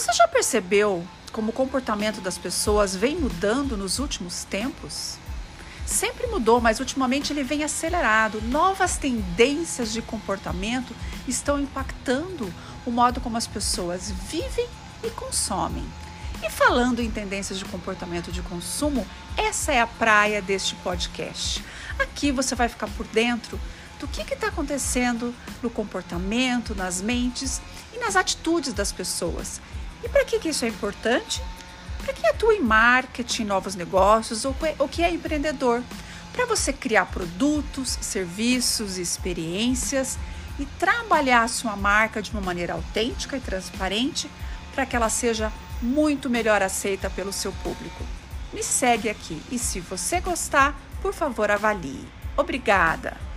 Você já percebeu como o comportamento das pessoas vem mudando nos últimos tempos? Sempre mudou, mas ultimamente ele vem acelerado. Novas tendências de comportamento estão impactando o modo como as pessoas vivem e consomem. E falando em tendências de comportamento de consumo, essa é a praia deste podcast. Aqui você vai ficar por dentro do que está acontecendo no comportamento, nas mentes e nas atitudes das pessoas. E para que isso é importante? Para quem atua em marketing, novos negócios ou que é empreendedor. Para você criar produtos, serviços, experiências e trabalhar a sua marca de uma maneira autêntica e transparente para que ela seja muito melhor aceita pelo seu público. Me segue aqui e se você gostar, por favor avalie. Obrigada!